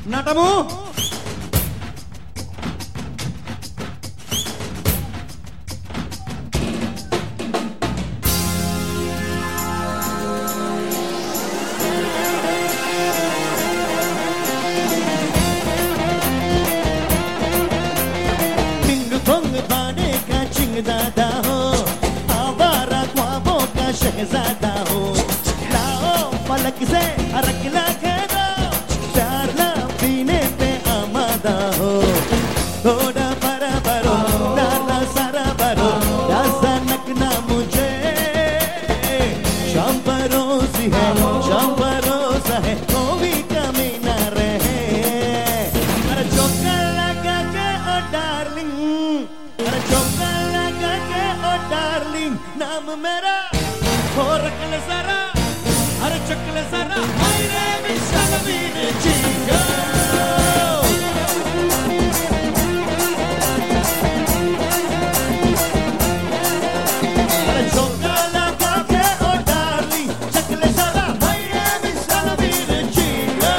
नटमू दादा हो आवारा ख्वाबों का शहजादा हो लाओ पलक से अरकला खेलो प्यार ना पीने पे आमादा हो थोड़ा बरा बरो डाला सारा बरो दासा नकना मुझे शाम परोसी है शाम परोसा है कोई कमी ना रहे अरे चौका लगा के ओ डार्लिंग अरे चौका डार्लिंग नाम मेरा हो रखले सारा अरे चकले सारा मेरे विशाल वीर जीगा अरे चौका लगा के ओ डार्लिंग चकले सारा मेरे विशाल वीर जीगा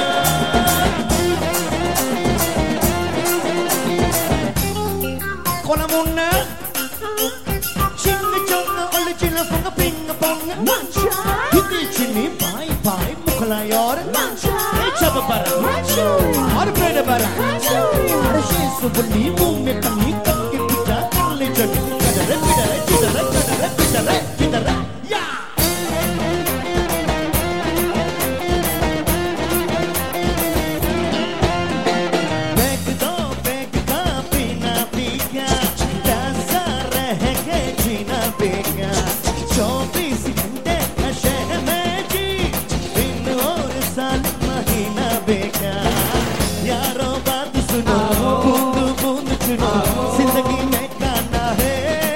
कोना Munna Funga pinga ponga mancha hiti chini pai pai mukla yor mancha chab bara mancha aur pred bara mancha arshi subli muh mein kami ke pita kale jani kadare pidare chidare kadare pidare chidare ya beg ka pina pika dasa reh ke jina pika 24 घंटे नशे में जी दिन और साल महीना बेका यारों बात सुनो बूंद बूंद चुनो जिंदगी में गाना है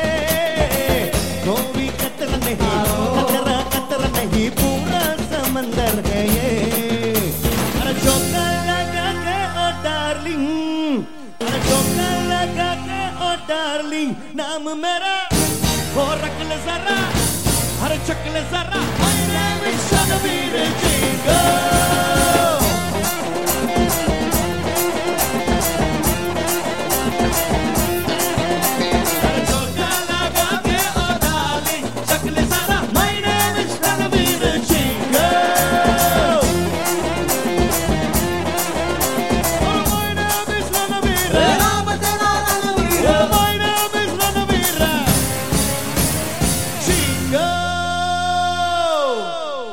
कोई कतरा नहीं पूरा समंदर है ये अरे चौका लगा के ओ डार्लिंग अरे चौका लगा के ओ डार्लिंग नाम मेरा हो रखले जरा हर चकले जरा मेरे विशाल वीर जीगा